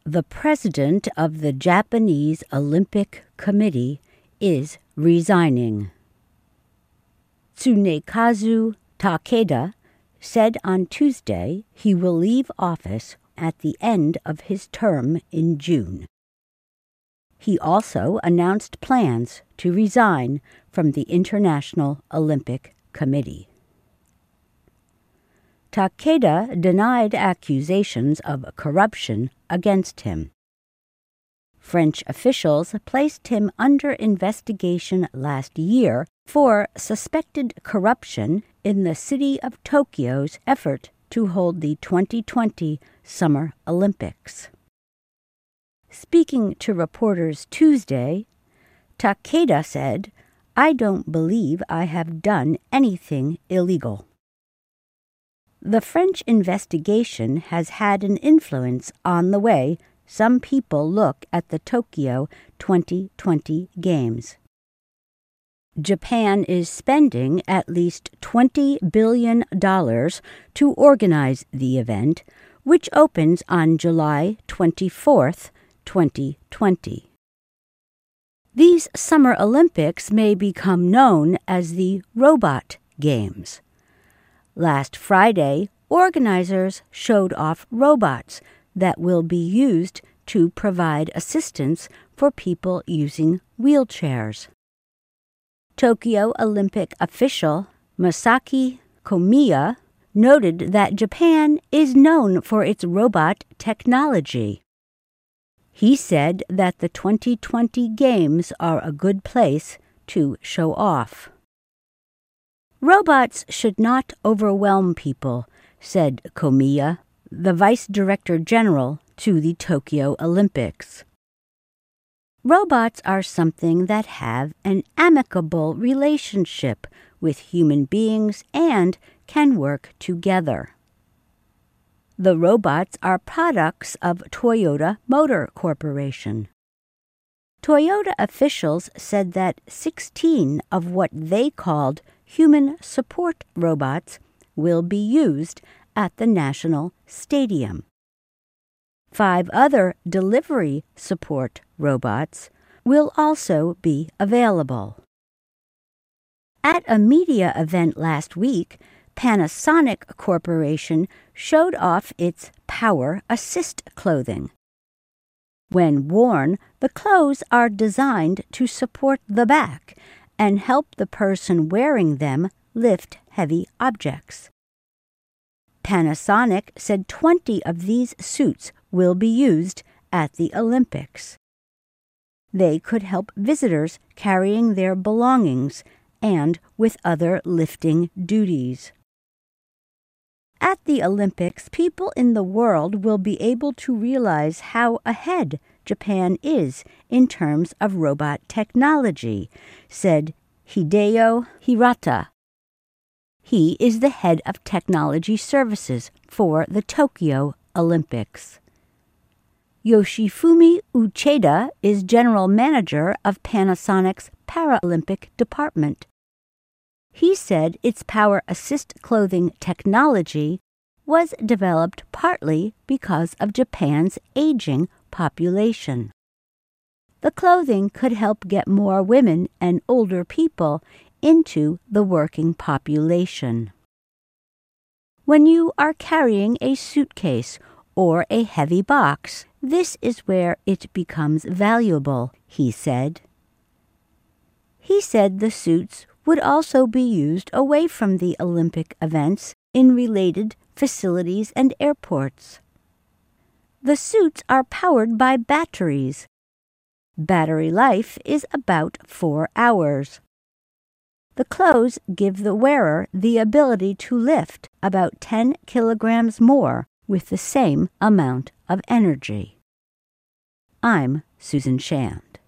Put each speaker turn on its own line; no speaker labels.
The president of the Japanese Olympic Committee is resigning. Tsunekazu Takeda said on Tuesday he will leave office at the end of his term in June. He also announced plans to resign from the International Olympic Committee. Takeda denied accusations of corruption against him. French officials placed him under investigation last year for suspected corruption in the city of Tokyo's effort to hold the 2020 Summer Olympics. Speaking to reporters Tuesday, Takeda said, "I don't believe I have done anything illegal." The French investigation has had an influence on the way some people look at the Tokyo 2020 Games. Japan is spending at least $20 billion to organize the event, which opens on July 24, 2020. These Summer Olympics may become known as the Robot Games. Last Friday, organizers showed off robots that will be used to provide assistance for people using wheelchairs. Tokyo Olympic official Masaki Komiya noted that Japan is known for its robot technology. He said that the 2020 Games are a good place to show off. "Robots should not overwhelm people," said Komiya, the Vice Director General to the Tokyo Olympics. "Robots are something that have an amicable relationship with human beings and can work together." The robots are products of Toyota Motor Corporation. Toyota officials said that 16 of what they called human support robots will be used at the National Stadium. 5 other delivery support robots will also be available. At a media event last week, Panasonic Corporation showed off its Power Assist clothing. When worn, the clothes are designed to support the back and help the person wearing them lift heavy objects. Panasonic said 20 of these suits will be used at the Olympics. They could help visitors carrying their belongings and with other lifting duties. At the Olympics, people in the world will be able to realize how ahead Japan is in terms of robot technology, said Hideo Hirata. He is the head of technology services for the Tokyo Olympics. Yoshifumi Ucheda is general manager of Panasonic's Paralympic department. He said its Power Assist clothing technology was developed partly because of Japan's aging population. The clothing could help get more women and older people into the working population. When you are carrying a suitcase or a heavy box, this is where it becomes valuable, he said. He said the suits would also be used away from the Olympic events in related facilities and airports. The suits are powered by batteries. Battery life is about 4 hours. The clothes give the wearer the ability to lift about 10 kilograms more with the same amount of energy. I'm Susan Shand.